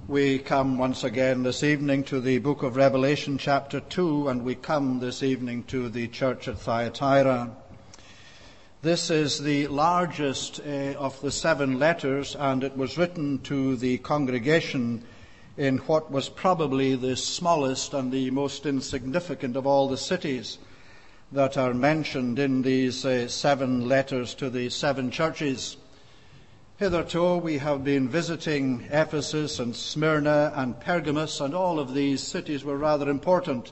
We come once again this evening to the book of Revelation chapter 2, and we come this evening to the church at Thyatira. This is the largest of the 7 letters, and it was written to the congregation in what was probably the smallest and the most insignificant of all the cities that are mentioned in these 7 letters to the 7 churches. Hitherto we have been visiting Ephesus and Smyrna and Pergamos, and all of these cities were rather important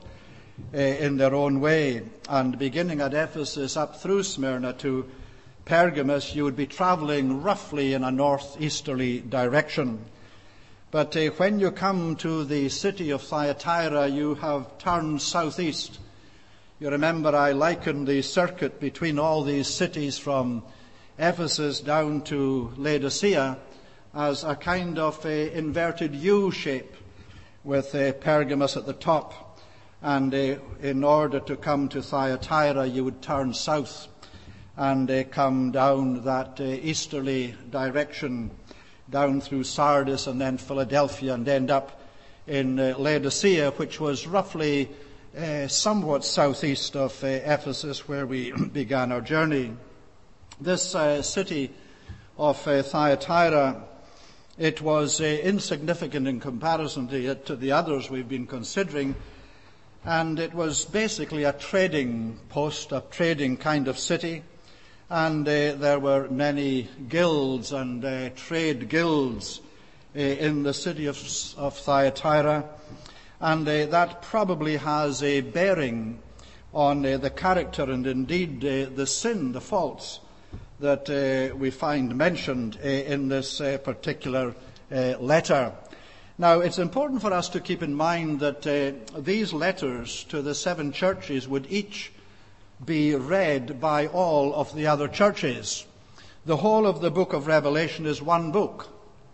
in their own way. And beginning at Ephesus up through Smyrna to Pergamos, you would be traveling roughly in a northeasterly direction. But when you come to the city of Thyatira, you have turned southeast. You remember I likened the circuit between all these cities from Ephesus down to Laodicea as a kind of inverted U shape with Pergamos at the top. And in order to come to Thyatira, you would turn south and come down that easterly direction, down through Sardis and then Philadelphia, and end up in Laodicea, which was roughly somewhat southeast of Ephesus, where we began our journey. This city of Thyatira, it was insignificant in comparison to the others we've been considering, and it was basically a trading post, a trading kind of city, and there were many guilds and trade guilds in the city of Thyatira, and that probably has a bearing on the character and indeed the sin, the faults that we find mentioned in this particular letter. Now, it's important for us to keep in mind that these letters to the 7 churches would each be read by all of the other churches. The whole of the book of Revelation is one book,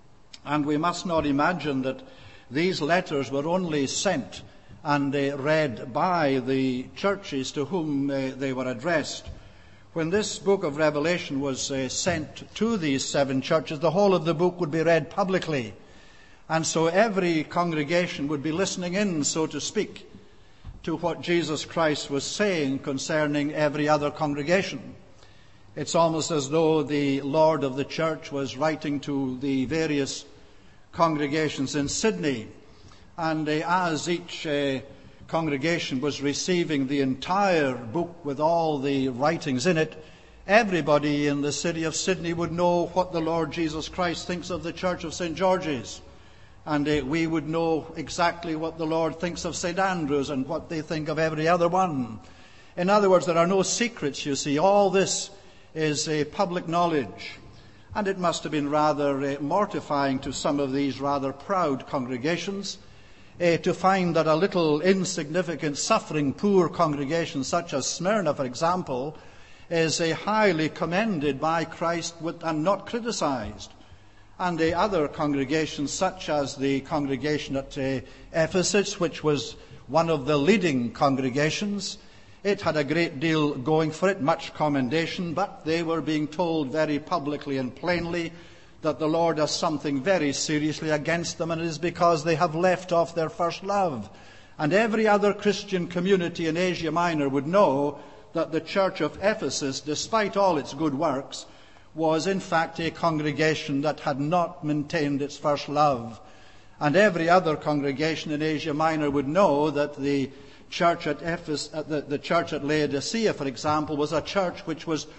and we must not imagine that these letters were only sent and read by the churches to whom they were addressed. When this book of Revelation was sent to these 7 churches, the whole of the book would be read publicly. And so every congregation would be listening in, so to speak, to what Jesus Christ was saying concerning every other congregation. It's almost as though the Lord of the church was writing to the various congregations in Sydney. And as each congregation was receiving the entire book with all the writings in it, everybody in the city of Sydney would know what the Lord Jesus Christ thinks of the Church of St. George's. And we would know exactly what the Lord thinks of St. Andrew's and what they think of every other one. In other words, there are no secrets, you see. All this is public knowledge. And it must have been rather mortifying to some of these rather proud congregations to find that a little insignificant, suffering, poor congregation such as Smyrna, for example, is highly commended by Christ and not criticized. And the other congregations, such as the congregation at Ephesus, which was one of the leading congregations, it had a great deal going for it, much commendation, but they were being told very publicly and plainly that the Lord has something very seriously against them, and it is because they have left off their first love. And every other Christian community in Asia Minor would know that the church of Ephesus, despite all its good works, was in fact a congregation that had not maintained its first love. And every other congregation in Asia Minor would know that the church at Ephesus, the church at Laodicea, for example, was a church which was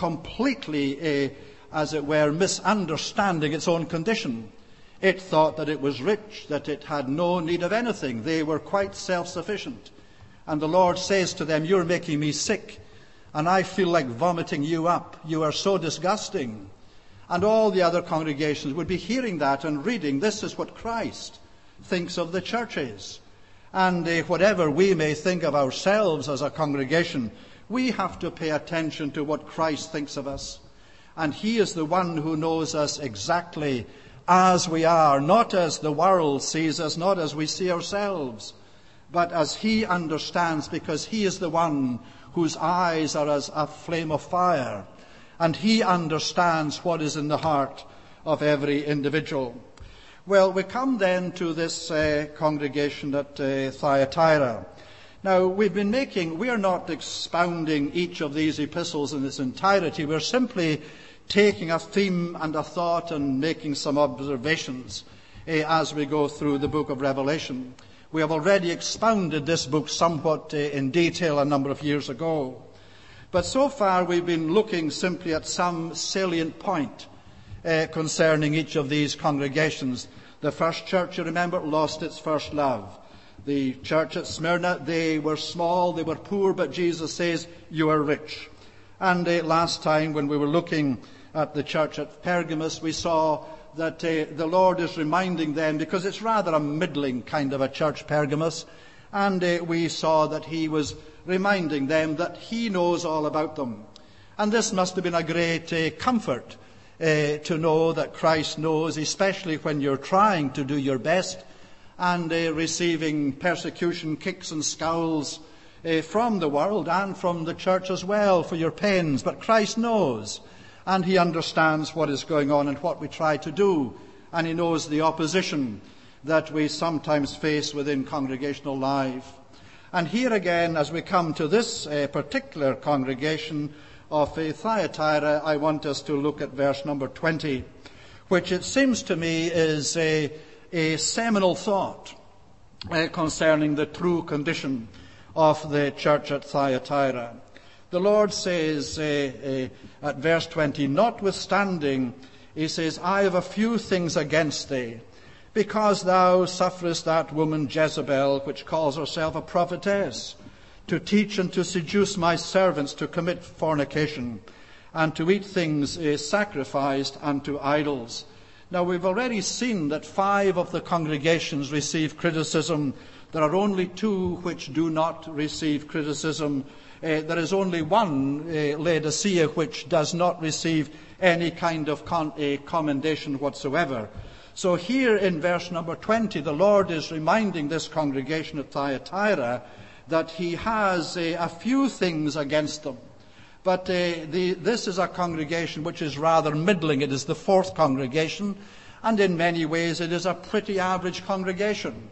completely as it were, misunderstanding its own condition. It thought that it was rich, that it had no need of anything. They were quite self-sufficient. And the Lord says to them, "You're making me sick, and I feel like vomiting you up. You are so disgusting." And all the other congregations would be hearing that and reading, this is what Christ thinks of the churches. And whatever we may think of ourselves as a congregation, we have to pay attention to what Christ thinks of us. And He is the one who knows us exactly as we are, not as the world sees us, not as we see ourselves, but as He understands, because He is the one whose eyes are as a flame of fire, and He understands what is in the heart of every individual. Well, we come then to this congregation at Thyatira. Now, we are not expounding each of these epistles in its entirety. We're simply taking a theme and a thought and making some observations as we go through the book of Revelation. We have already expounded this book somewhat in detail a number of years ago. But so far we've been looking simply at some salient point concerning each of these congregations. The first church, you remember, lost its first love. The church at Smyrna, they were small, they were poor, but Jesus says, you are rich. And last time when we were looking at the church at Pergamos, we saw that the Lord is reminding them, because it's rather a middling kind of a church, Pergamos, and we saw that he was reminding them that he knows all about them. And this must have been a great comfort to know that Christ knows, especially when you're trying to do your best and receiving persecution, kicks and scowls from the world and from the church as well for your pains. But Christ knows, and he understands what is going on and what we try to do, and he knows the opposition that we sometimes face within congregational life. And here again, as we come to this particular congregation of Thyatira, I want us to look at verse number 20, which it seems to me is a seminal thought concerning the true condition of the church at Thyatira. The Lord says at verse 20, notwithstanding, he says, I have a few things against thee, because thou sufferest that woman Jezebel, which calls herself a prophetess, to teach and to seduce my servants to commit fornication, and to eat things sacrificed unto idols. Now, we've already seen that 5 of the congregations receive criticism. There are only 2 which do not receive criticism. There is only one, Laodicea, which does not receive any kind of commendation whatsoever. So here in verse number 20, the Lord is reminding this congregation at Thyatira that he has a few things against them. But this is a congregation which is rather middling. It is the 4th congregation, and in many ways it is a pretty average congregation.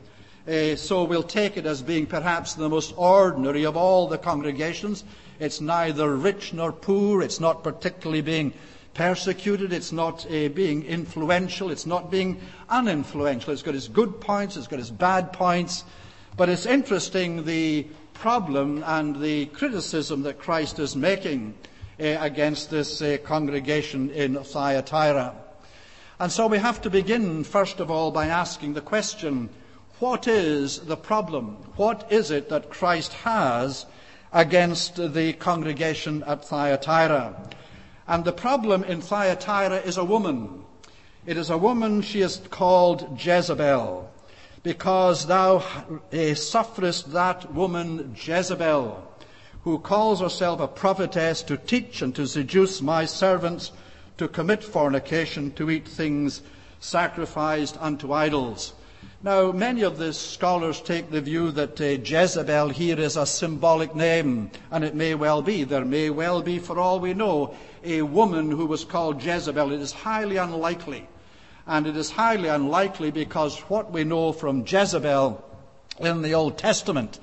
So we'll take it as being perhaps the most ordinary of all the congregations. It's neither rich nor poor. It's not particularly being persecuted. It's not being influential. It's not being uninfluential. It's got its good points. It's got its bad points. But it's interesting the problem and the criticism that Christ is making against this congregation in Thyatira. And so we have to begin, first of all, by asking the question, what is the problem? What is it that Christ has against the congregation at Thyatira? And the problem in Thyatira is a woman. It is a woman, she is called Jezebel, because thou sufferest that woman Jezebel, who calls herself a prophetess, to teach and to seduce my servants to commit fornication, to eat things sacrificed unto idols. Now, many of the scholars take the view that Jezebel here is a symbolic name, and it may well be. There may well be, for all we know, a woman who was called Jezebel. It is highly unlikely. And it is highly unlikely because what we know from Jezebel in the Old Testament,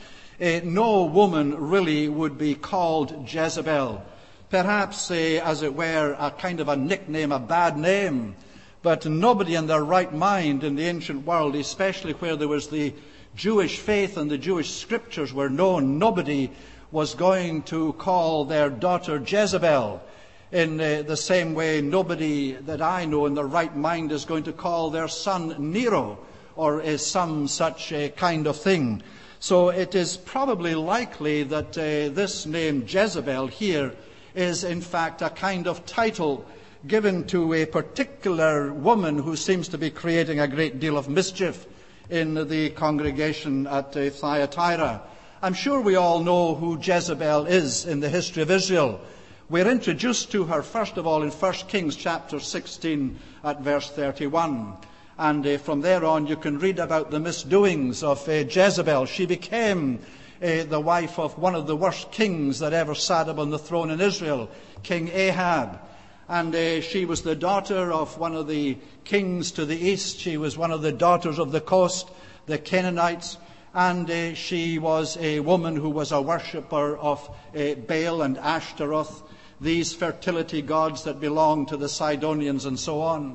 no woman really would be called Jezebel. Perhaps, as it were, a kind of a nickname, a bad name. But nobody in their right mind in the ancient world, especially where there was the Jewish faith and the Jewish scriptures were known, nobody was going to call their daughter Jezebel. In the same way, nobody that I know in their right mind is going to call their son Nero or some such kind of thing. So it is probably likely that this name Jezebel here is in fact a kind of title given to a particular woman who seems to be creating a great deal of mischief in the congregation at Thyatira. I'm sure we all know who Jezebel is in the history of Israel. We're introduced to her, first of all, in 1 Kings chapter 16 at verse 31. And from there on, you can read about the misdoings of Jezebel. She became the wife of one of the worst kings that ever sat upon the throne in Israel, King Ahab. And she was the daughter of one of the kings to the east. She was one of the daughters of the coast, the Canaanites. And she was a woman who was a worshipper of Baal and Ashtaroth, these fertility gods that belonged to the Sidonians and so on.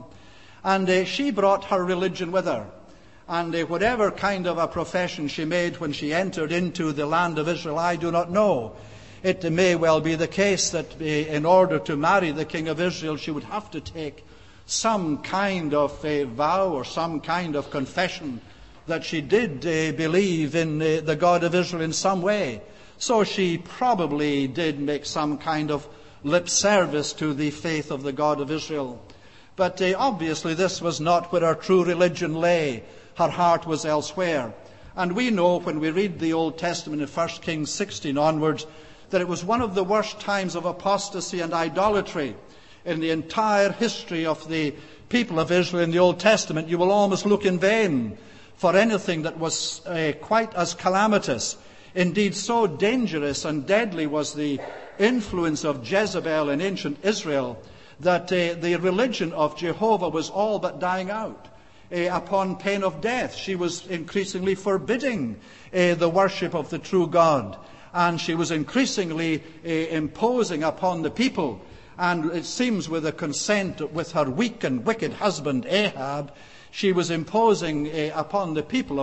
And she brought her religion with her. And whatever kind of a profession she made when she entered into the land of Israel, I do not know. It may well be the case that in order to marry the king of Israel, she would have to take some kind of a vow or some kind of confession that she did believe in the God of Israel in some way. So she probably did make some kind of lip service to the faith of the God of Israel. But obviously this was not where her true religion lay. Her heart was elsewhere. And we know when we read the Old Testament in 1 Kings 16 onwards that it was one of the worst times of apostasy and idolatry in the entire history of the people of Israel in the Old Testament. You will almost look in vain for anything that was quite as calamitous. Indeed, so dangerous and deadly was the influence of Jezebel in ancient Israel that the religion of Jehovah was all but dying out. Upon pain of death, she was increasingly forbidding the worship of the true God. And she was increasingly imposing upon the people. And it seems with the consent with her weak and wicked husband Ahab, she was imposing upon the people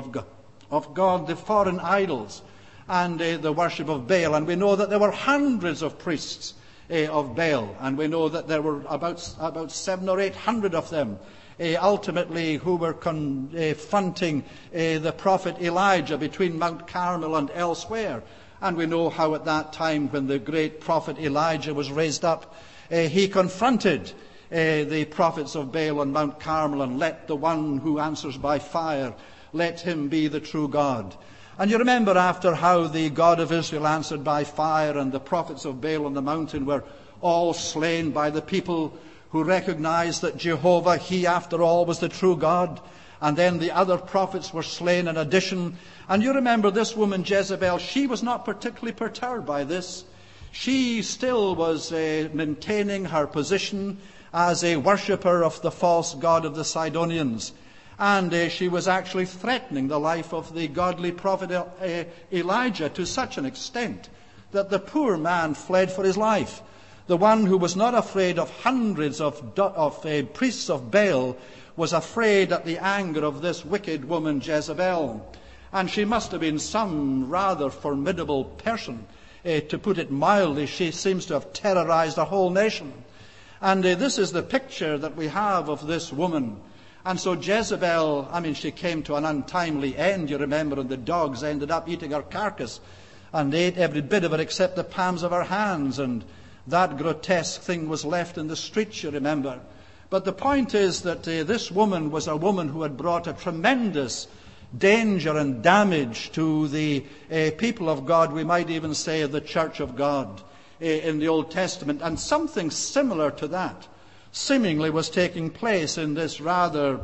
of God the foreign idols and the worship of Baal. And we know that there were hundreds of priests of Baal. And we know that there were about 700 or 800 of them ultimately who were confronting the prophet Elijah between Mount Carmel and elsewhere. And we know how at that time when the great prophet Elijah was raised up, he confronted the prophets of Baal on Mount Carmel and let the one who answers by fire, let him be the true God. And you remember after how the God of Israel answered by fire and the prophets of Baal on the mountain were all slain by the people who recognized that Jehovah, he after all was the true God. And then the other prophets were slain in addition. And you remember this woman Jezebel, she was not particularly perturbed by this. She still was maintaining her position as a worshipper of the false god of the Sidonians. And she was actually threatening the life of the godly prophet Elijah to such an extent that the poor man fled for his life. The one who was not afraid of hundreds of priests of Baal was afraid at the anger of this wicked woman Jezebel. And she must have been some rather formidable person. To put it mildly, she seems to have terrorized a whole nation. And this is the picture that we have of this woman. And so Jezebel, she came to an untimely end, you remember, and the dogs ended up eating her carcass and ate every bit of it except the palms of her hands. And that grotesque thing was left in the streets, you remember. But the point is that this woman was a woman who had brought a tremendous danger and damage to the people of God, we might even say the church of God in the Old Testament. And something similar to that seemingly was taking place in this rather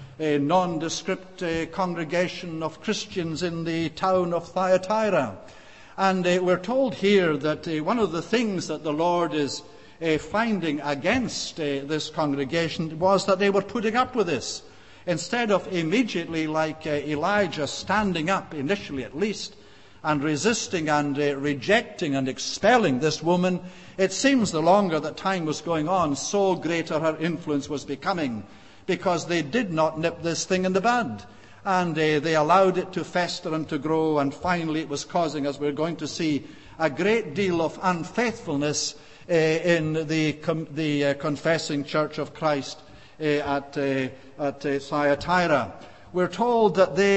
nondescript congregation of Christians in the town of Thyatira. And we're told here that one of the things that the Lord is finding against this congregation was that they were putting up with this. Instead of immediately, like Elijah, standing up, initially at least, and resisting and rejecting and expelling this woman, it seems the longer that time was going on, so greater her influence was becoming, because they did not nip this thing in the bud. And they allowed it to fester and to grow, and finally it was causing, as we're going to see, a great deal of unfaithfulness in the confessing Church of Christ at Thyatira. We're told that they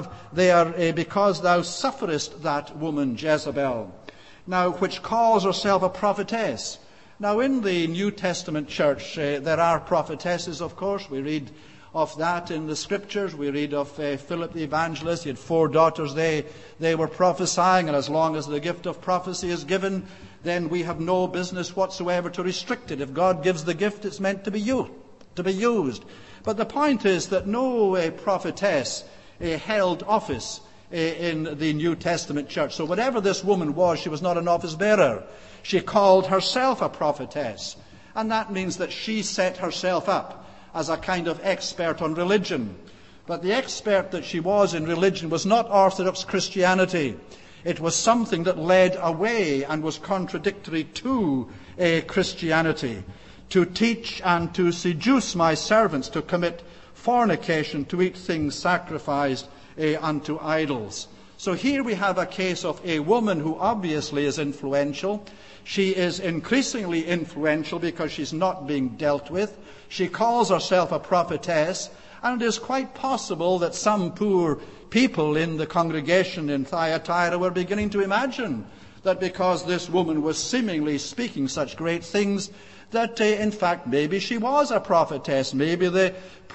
are because thou sufferest that woman Jezebel, now which calls herself a prophetess. Now in the New Testament church there are prophetesses, of course. We read of that in the scriptures. We read of Philip the evangelist. He had 4 daughters. They were prophesying, and as long as the gift of prophecy is given, then we have no business whatsoever to restrict it. If God gives the gift, it's meant to be used. But the point is that no prophetess held office in the New Testament church. So whatever this woman was, she was not an office bearer. She called herself a prophetess. And that means that she set herself up as a kind of expert on religion. But the expert that she was in religion was not Orthodox Christianity. It was something that led away and was contradictory to Christianity. To teach and to seduce my servants to commit fornication, to eat things sacrificed unto idols. So here we have a case of a woman who obviously is influential. She is increasingly influential because she's not being dealt with. She calls herself a prophetess, and it is quite possible that some poor people in the congregation in Thyatira were beginning to imagine that because this woman was seemingly speaking such great things, that in fact maybe she was a prophetess. Maybe the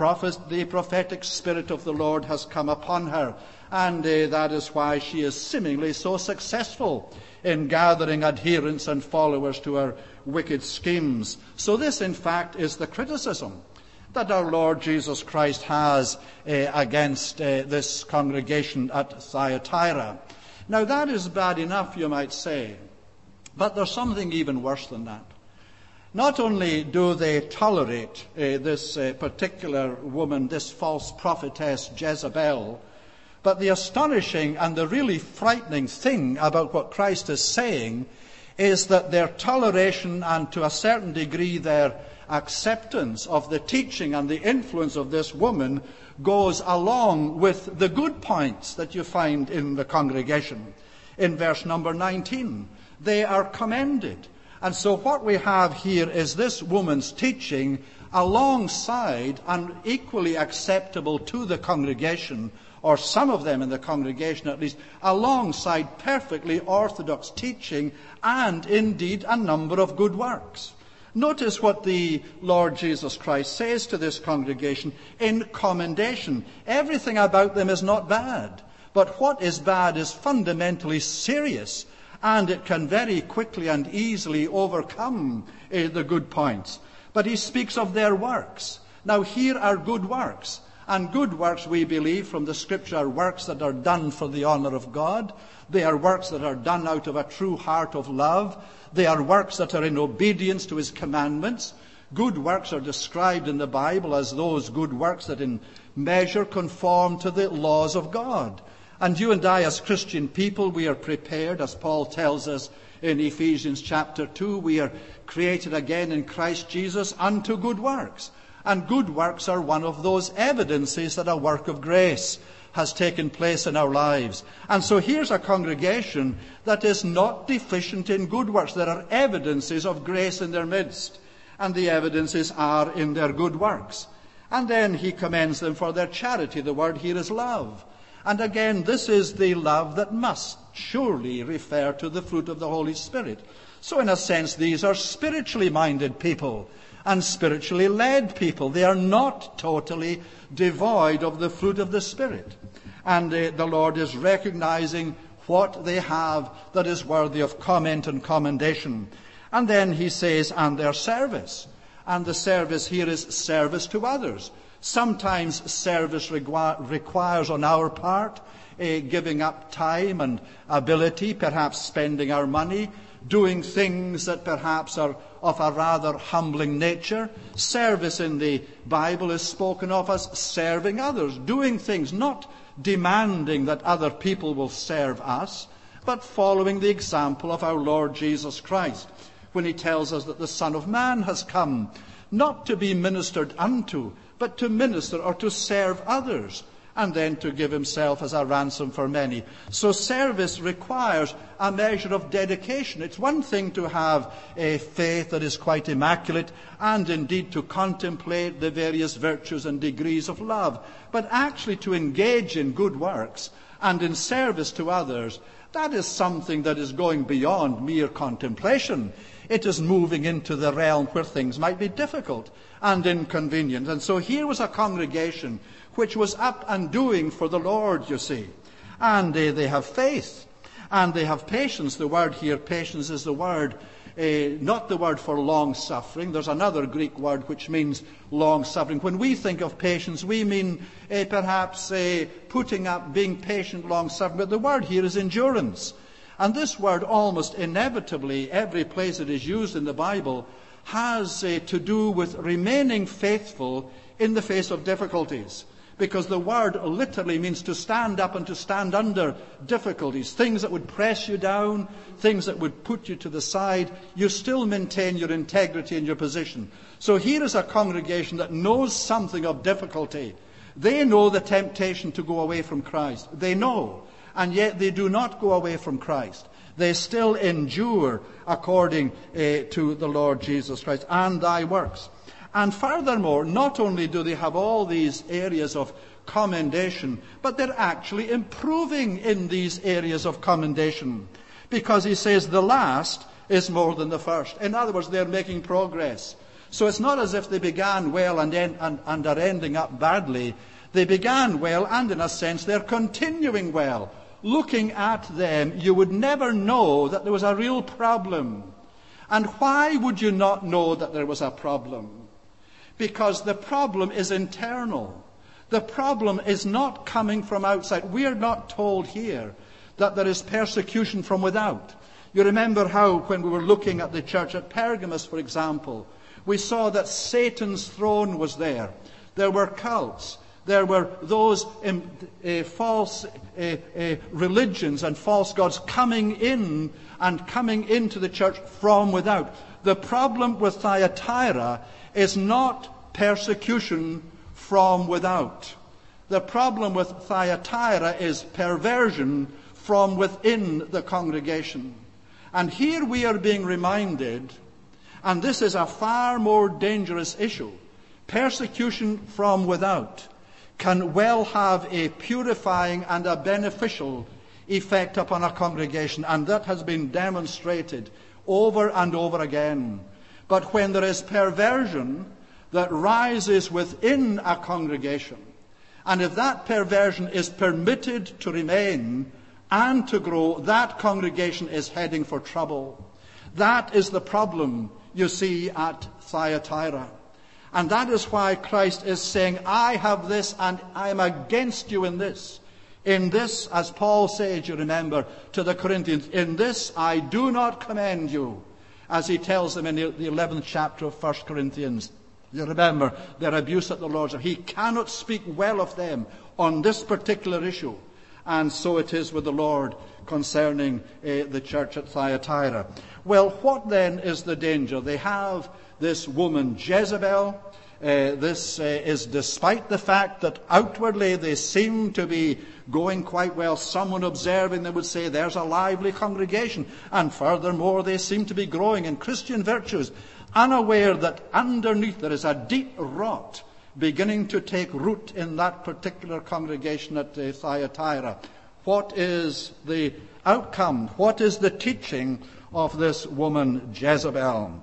prophetic spirit of the Lord has come upon her, and that is why she is seemingly so successful in gathering adherents and followers to her wicked schemes. So this in fact is the criticism that our Lord Jesus Christ has against this congregation at Thyatira. Now that is bad enough, you might say, but there's something even worse than that. Not only do they tolerate this particular woman, this false prophetess Jezebel, but the astonishing and the really frightening thing about what Christ is saying is that their toleration and to a certain degree their acceptance of the teaching and the influence of this woman goes along with the good points that you find in the congregation. In verse number 19, they are commended. And so what we have here is this woman's teaching alongside and equally acceptable to the congregation, or some of them in the congregation at least, alongside perfectly orthodox teaching and indeed a number of good works. Notice what the Lord Jesus Christ says to this congregation in commendation. Everything about them is not bad, but what is bad is fundamentally serious, and it can very quickly and easily overcome the good points. But he speaks of their works. Now here are good works. And good works, we believe from the Scripture, are works that are done for the honor of God. They are works that are done out of a true heart of love. They are works that are in obedience to his commandments. Good works are described in the Bible as those good works that in measure conform to the laws of God. And you and I as Christian people, we are prepared, as Paul tells us in Ephesians chapter 2, we are created again in Christ Jesus unto good works. And good works are one of those evidences that a work of grace has taken place in our lives. And so here's a congregation that is not deficient in good works. There are evidences of grace in their midst, and the evidences are in their good works. And then he commends them for their charity. The word here is love. And again, this is the love that must surely refer to the fruit of the Holy Spirit. So in a sense, these are spiritually minded people and spiritually led people. They are not totally devoid of the fruit of the Spirit. And the Lord is recognizing what they have that is worthy of comment and commendation. And then he says, and their service. And the service here is service to others. Sometimes service requires on our part giving up time and ability, perhaps spending our money, doing things that perhaps are of a rather humbling nature. Service in the Bible is spoken of as serving others, doing things, not demanding that other people will serve us, but following the example of our Lord Jesus Christ, when he tells us that the Son of Man has come, not to be ministered unto, but to minister or to serve others, and then to give himself as a ransom for many. So service requires a measure of dedication. It's one thing to have a faith that is quite immaculate, and indeed to contemplate the various virtues and degrees of love, but actually to engage in good works and in service to others, that is something that is going beyond mere contemplation. It is moving into the realm where things might be difficult and inconvenient. And so here was a congregation which was up and doing for the Lord, you see. And they have faith and they have patience. The word here, patience, is the word, not the word for long-suffering. There's another Greek word which means long-suffering. When we think of patience, we mean perhaps putting up, being patient, long-suffering. But the word here is endurance. And this word almost inevitably, every place it is used in the Bible, has to do with remaining faithful in the face of difficulties. Because the word literally means to stand up and to stand under difficulties. Things that would press you down, things that would put you to the side, you still maintain your integrity and your position. So here is a congregation that knows something of difficulty. They know the temptation to go away from Christ. They know. And yet they do not go away from Christ. They still endure according to the Lord Jesus Christ and thy works. And furthermore, not only do they have all these areas of commendation, but they're actually improving in these areas of commendation. Because he says the last is more than the first. In other words, they're making progress. So it's not as if they began well and are ending up badly. They began well, and in a sense they're continuing well. Looking at them, you would never know that there was a real problem. And why would you not know that there was a problem? Because the problem is internal. The problem is not coming from outside. We are not told here that there is persecution from without. You remember how when we were looking at the church at Pergamos, for example, we saw that Satan's throne was there. There were cults. There were those false religions and false gods coming in and coming into the church from without. The problem with Thyatira is not persecution from without. The problem with Thyatira is perversion from within the congregation. And here we are being reminded, and this is a far more dangerous issue, persecution from without can well have a purifying and a beneficial effect upon a congregation, and that has been demonstrated over and over again. But when there is perversion that rises within a congregation, and if that perversion is permitted to remain and to grow, that congregation is heading for trouble. That is the problem you see at Thyatira. And that is why Christ is saying, I have this and I am against you in this. In this, as Paul says, you remember, to the Corinthians, in this I do not commend you, as he tells them in the 11th chapter of 1 Corinthians. You remember their abuse at the Lord's. He cannot speak well of them on this particular issue. And so it is with the Lord concerning the church at Thyatira. Well, what then is the danger? They have this woman Jezebel. This is despite the fact that outwardly they seem to be going quite well. Someone observing them would say there's a lively congregation. And furthermore, they seem to be growing in Christian virtues, unaware that underneath there is a deep rot beginning to take root in that particular congregation at Thyatira. What is the outcome? What is the teaching of this woman Jezebel?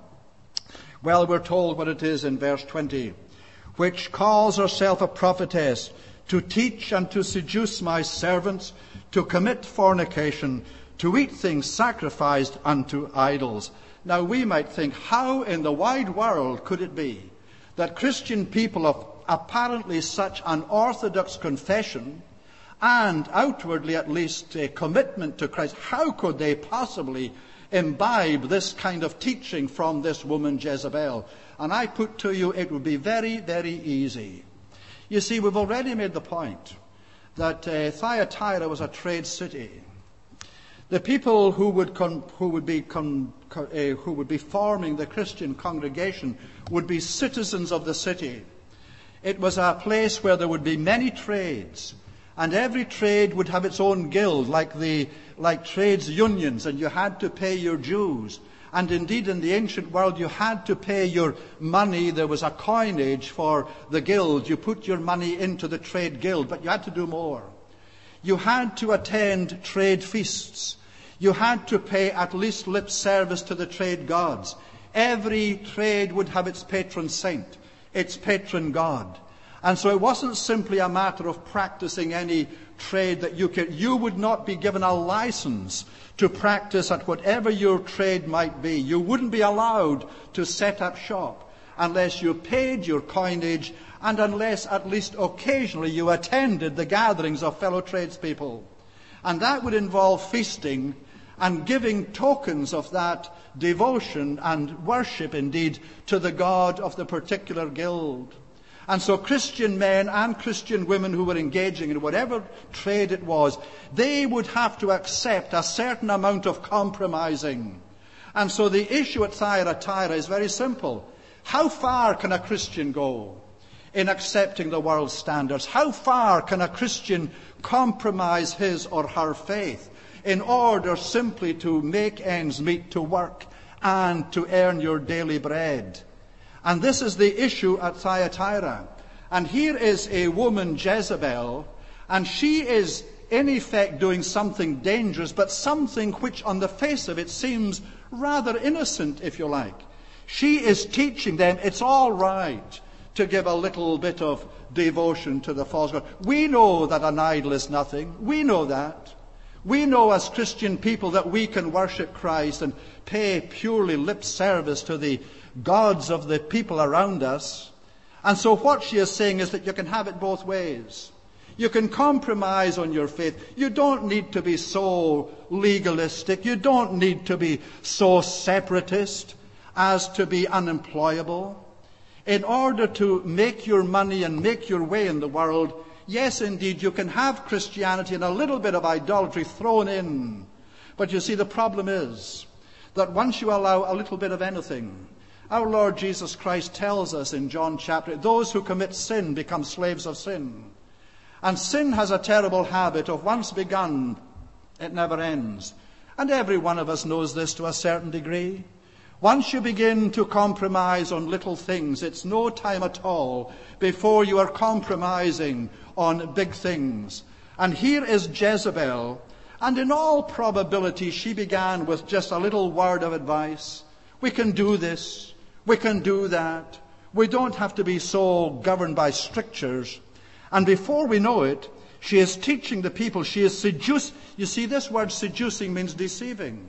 Well, we're told what it is in verse 20. Which calls herself a prophetess, to teach and to seduce my servants, to commit fornication, to eat things sacrificed unto idols. Now we might think, how in the wide world could it be that Christian people of apparently such an orthodox confession, and outwardly at least a commitment to Christ, how could they possibly imbibe this kind of teaching from this woman Jezebel? And I put to you, it would be very, very easy. You see, we've already made the point that Thyatira was a trade city. The people who would be forming the Christian congregation would be citizens of the city. It was a place where there would be many trades, and every trade would have its own guild, like trades unions, and you had to pay your dues. And indeed, in the ancient world, you had to pay your money. There was a coinage for the guild. You put your money into the trade guild, but you had to do more. You had to attend trade feasts. You had to pay at least lip service to the trade gods. Every trade would have its patron saint, its patron god. And so it wasn't simply a matter of practicing any trade that you would not be given a license to practice at whatever your trade might be. You wouldn't be allowed to set up shop unless you paid your coinage and unless at least occasionally you attended the gatherings of fellow tradespeople. And that would involve feasting and giving tokens of that devotion and worship indeed to the god of the particular guild. And so Christian men and Christian women who were engaging in whatever trade it was, they would have to accept a certain amount of compromising. And so the issue at Thyatira is very simple. How far can a Christian go in accepting the world's standards? How far can a Christian compromise his or her faith in order simply to make ends meet, to work and to earn your daily bread? And this is the issue at Thyatira. And here is a woman, Jezebel, and she is in effect doing something dangerous, but something which on the face of it seems rather innocent, if you like. She is teaching them it's all right to give a little bit of devotion to the false god. We know that an idol is nothing. We know that. We know as Christian people that we can worship Christ and pay purely lip service to the gods of the people around us. And so what she is saying is that you can have it both ways. You can compromise on your faith. You don't need to be so legalistic. You don't need to be so separatist as to be unemployable. In order to make your money and make your way in the world, yes, indeed, you can have Christianity and a little bit of idolatry thrown in. But you see, the problem is that once you allow a little bit of anything, our Lord Jesus Christ tells us in John chapter, those who commit sin become slaves of sin. And sin has a terrible habit of once begun, it never ends. And every one of us knows this to a certain degree. Once you begin to compromise on little things, it's no time at all before you are compromising on big things. And here is Jezebel, and in all probability she began with just a little word of advice. We can do this. We can do that. We don't have to be so governed by strictures. And before we know it, she is teaching the people. She is seducing. You see, this word seducing means deceiving.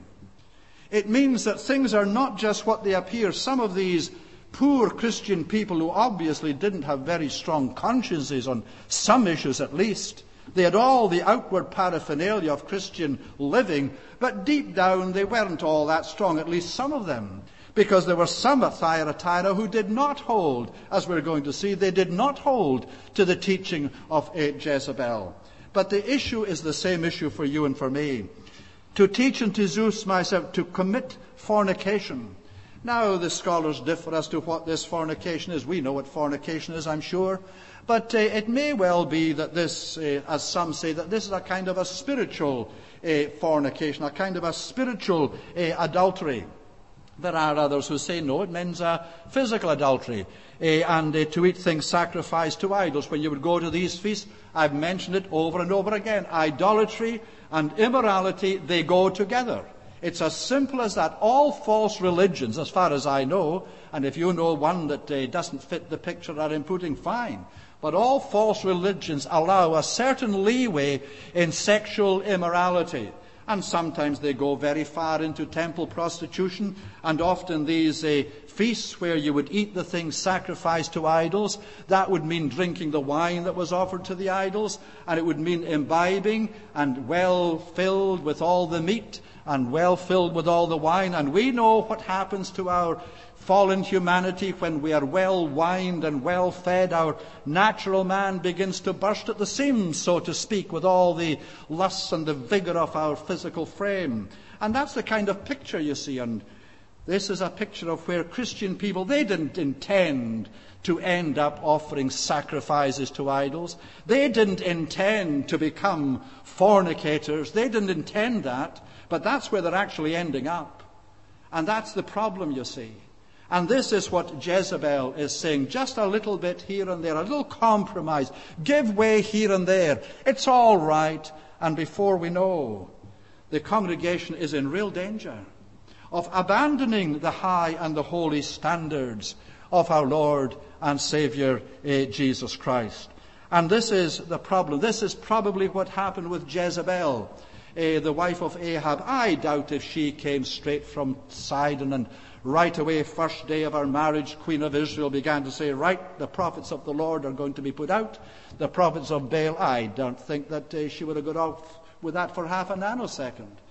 It means that things are not just what they appear. Some of these poor Christian people who obviously didn't have very strong consciences on some issues at least. They had all the outward paraphernalia of Christian living, but deep down they weren't all that strong, at least some of them. Because there were some at Thyatira who did not hold, as we're going to see, they did not hold to the teaching of Jezebel. But the issue is the same issue for you and for me. To teach and to seduce myself, to commit fornication. Now the scholars differ as to what this fornication is. We know what fornication is, I'm sure. But it may well be that this, as some say, that this is a kind of a spiritual fornication, a kind of a spiritual adultery. There are others who say, no, it means physical adultery. And to eat things sacrificed to idols. When you would go to these feasts, I've mentioned it over and over again. Idolatry and immorality, they go together. It's as simple as that. All false religions, as far as I know, and if you know one that doesn't fit the picture that I'm putting, fine. But all false religions allow a certain leeway in sexual immorality. And sometimes they go very far into temple prostitution. And often these feasts where you would eat the things sacrificed to idols, that would mean drinking the wine that was offered to the idols. And it would mean imbibing and well filled with all the meat and well filled with all the wine. And we know what happens to our fallen humanity when we are well wined and well fed. Our natural man begins to burst at the seams, so to speak, with all the lusts and the vigor of our physical frame. And that's the kind of picture you see. And this is a picture of where Christian people, they didn't intend to end up offering sacrifices to idols. They didn't intend to become fornicators. They didn't intend that. But that's where they're actually ending up. And that's the problem, you see. And this is what Jezebel is saying. Just a little bit here and there, a little compromise. Give way here and there. It's all right. And before we know, the congregation is in real danger of abandoning the high and the holy standards of our Lord and Savior Jesus Christ. And this is the problem. This is probably what happened with Jezebel, the wife of Ahab. I doubt if she came straight from Sidon and right away, first day of our marriage, Queen of Israel began to say, right, the prophets of the Lord are going to be put out. The prophets of Baal, I don't think that she would have got off with that for half a nanosecond.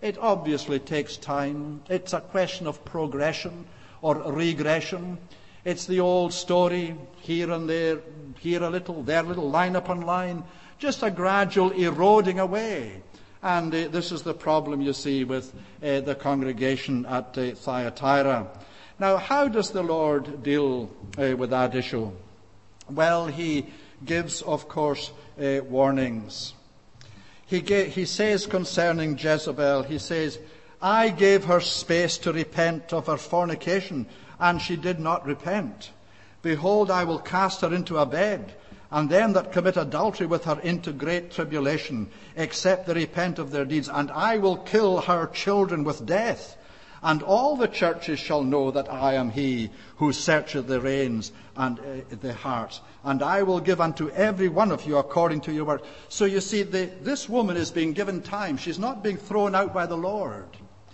It obviously takes time. It's a question of progression or regression. It's the old story, here and there, here a little, there a little, line upon line, just a gradual eroding away. And this is the problem, you see, with the congregation at Thyatira. Now, how does the Lord deal with that issue? Well, he gives, of course, warnings. He says concerning Jezebel, he says, I gave her space to repent of her fornication, and she did not repent. Behold, I will cast her into a bed, and them that commit adultery with her into great tribulation, except they repent of their deeds. And I will kill her children with death. And all the churches shall know that I am he who searcheth the reins and the hearts. And I will give unto every one of you according to your work. So you see, this woman is being given time. She's not being thrown out by the Lord.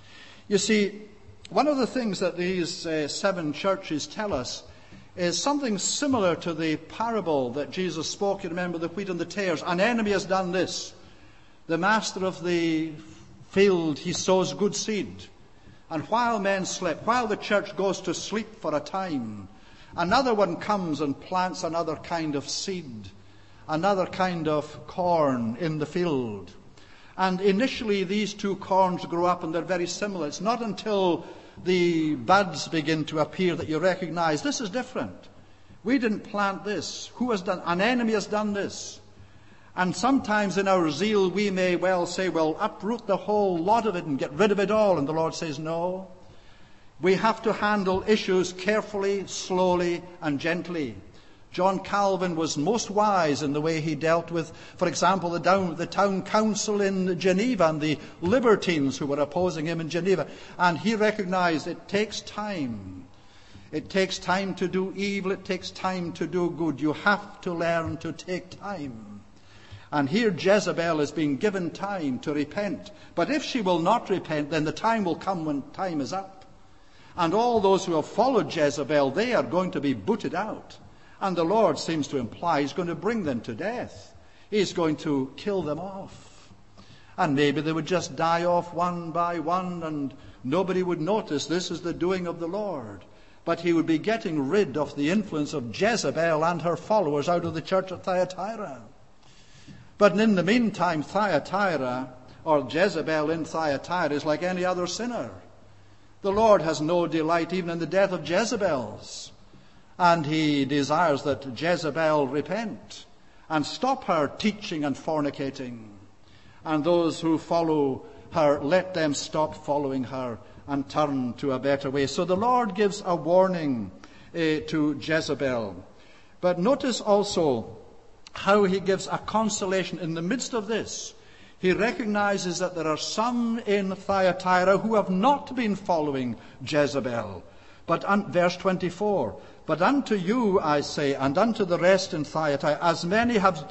You see, one of the things that these 7 churches tell us is something similar to the parable that Jesus spoke. You remember the wheat and the tares. An enemy has done this. The master of the field, he sows good seed. And while men sleep, while the church goes to sleep for a time, another one comes and plants another kind of seed, another kind of corn in the field. And initially these 2 corns grow up and they're very similar. It's not until the buds begin to appear that you recognize this is different. We didn't plant this. Who has done? An enemy has done this. And sometimes in our zeal we may well say, well, uproot the whole lot of it and get rid of it all. And the Lord says, no. We have to handle issues carefully, slowly, and gently. John Calvin was most wise in the way he dealt with, for example, the town council in Geneva and the libertines who were opposing him in Geneva. And he recognized it takes time. It takes time to do evil. It takes time to do good. You have to learn to take time. And here Jezebel is being given time to repent. But if she will not repent, then the time will come when time is up. And all those who have followed Jezebel, they are going to be booted out. And the Lord seems to imply he's going to bring them to death. He's going to kill them off. And maybe they would just die off one by one and nobody would notice this is the doing of the Lord. But he would be getting rid of the influence of Jezebel and her followers out of the church at Thyatira. But in the meantime, Thyatira, or Jezebel in Thyatira, is like any other sinner. The Lord has no delight even in the death of Jezebels. And he desires that Jezebel repent and stop her teaching and fornicating. And those who follow her, let them stop following her and turn to a better way. So the Lord gives a warning to Jezebel. But notice also how he gives a consolation in the midst of this. He recognizes that there are some in Thyatira who have not been following Jezebel. But verse 24, but unto you I say, and unto the rest in Thyatira, as many have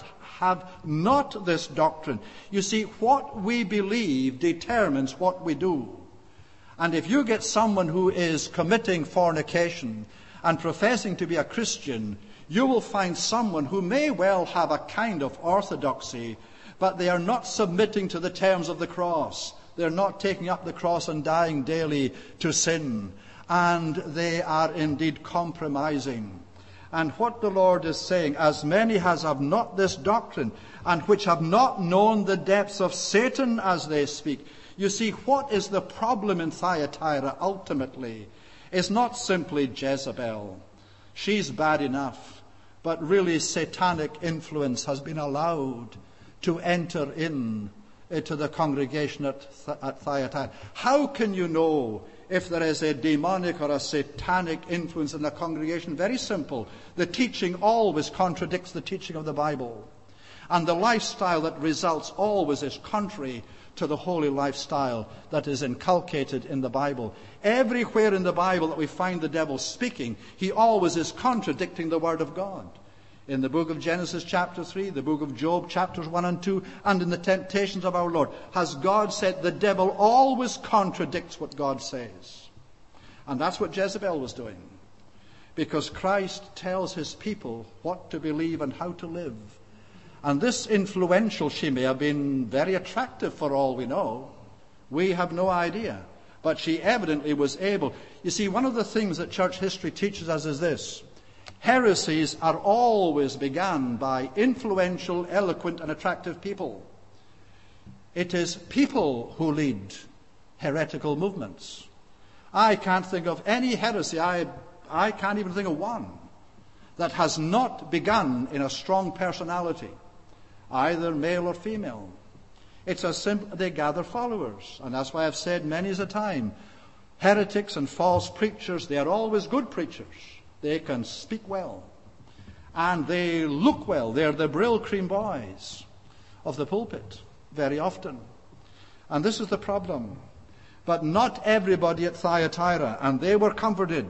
not this doctrine. You see, what we believe determines what we do. And if you get someone who is committing fornication and professing to be a Christian, you will find someone who may well have a kind of orthodoxy, but they are not submitting to the terms of the cross. They're not taking up the cross and dying daily to sin. And they are indeed compromising. And what the Lord is saying, as many as have not this doctrine, and which have not known the depths of Satan as they speak. You see, what is the problem in Thyatira ultimately is not simply Jezebel. She's bad enough. But really satanic influence has been allowed to enter in to the congregation at Thyatira. How can you know if there is a demonic or a satanic influence in the congregation? Very simple. The teaching always contradicts the teaching of the Bible. And the lifestyle that results always is contrary to the holy lifestyle that is inculcated in the Bible. Everywhere in the Bible that we find the devil speaking, he always is contradicting the Word of God. In the book of Genesis chapter 3, the book of Job chapters 1 and 2, and in the temptations of our Lord, has God said the devil always contradicts what God says. And that's what Jezebel was doing. Because Christ tells his people what to believe and how to live. And this influential, she may have been very attractive for all we know. We have no idea. But she evidently was able. You see, one of the things that church history teaches us is this. Heresies are always begun by influential, eloquent, and attractive people. It is people who lead heretical movements. I can't think of any heresy, I can't even think of one, that has not begun in a strong personality, either male or female. It's as simple, they gather followers. And that's why I've said many a time, heretics and false preachers, they are always good preachers. They can speak well. And they look well. They're the Brill Cream boys of the pulpit, very often. And this is the problem. But not everybody at Thyatira, and they were comforted.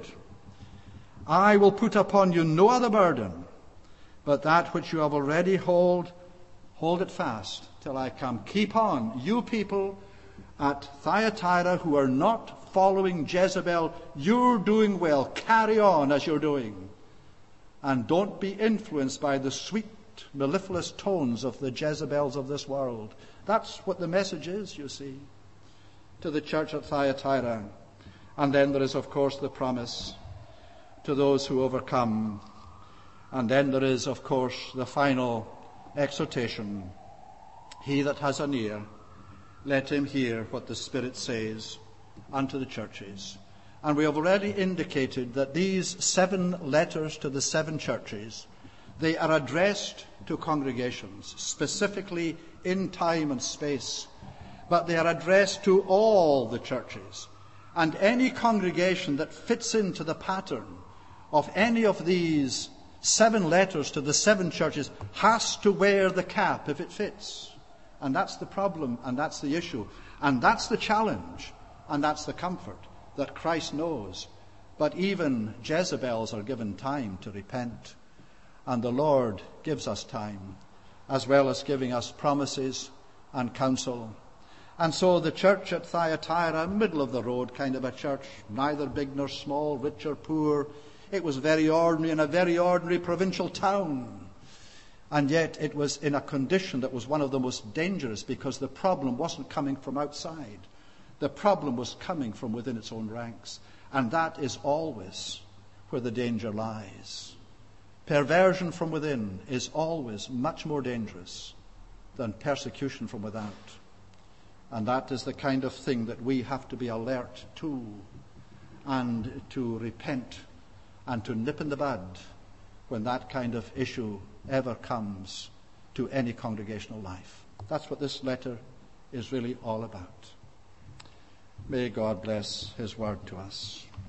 I will put upon you no other burden, but that which you have already hold it fast till I come. Keep on, you people at Thyatira who are not following Jezebel, you're doing well. Carry on as you're doing. And don't be influenced by the sweet, mellifluous tones of the Jezebels of this world. That's what the message is, you see, to the church at Thyatira. And then there is, of course, the promise to those who overcome. And then there is, of course, the final exhortation. He that has an ear, let him hear what the Spirit says unto the churches. And we have already indicated that these 7 letters to the 7 churches, they are addressed to congregations, specifically in time and space. But they are addressed to all the churches. And any congregation that fits into the pattern of any of these 7 letters to the 7 churches has to wear the cap if it fits. And that's the problem, and that's the issue, and that's the challenge, and that's the comfort that Christ knows. But even Jezebels are given time to repent, and the Lord gives us time, as well as giving us promises and counsel. And so the church at Thyatira, middle of the road kind of a church, neither big nor small, rich or poor. It was very ordinary in a very ordinary provincial town. And yet it was in a condition that was one of the most dangerous, because the problem wasn't coming from outside. The problem was coming from within its own ranks. And that is always where the danger lies. Perversion from within is always much more dangerous than persecution from without. And that is the kind of thing that we have to be alert to, and to repent and to nip in the bud when that kind of issue ever comes to any congregational life. That's what this letter is really all about. May God bless his word to us.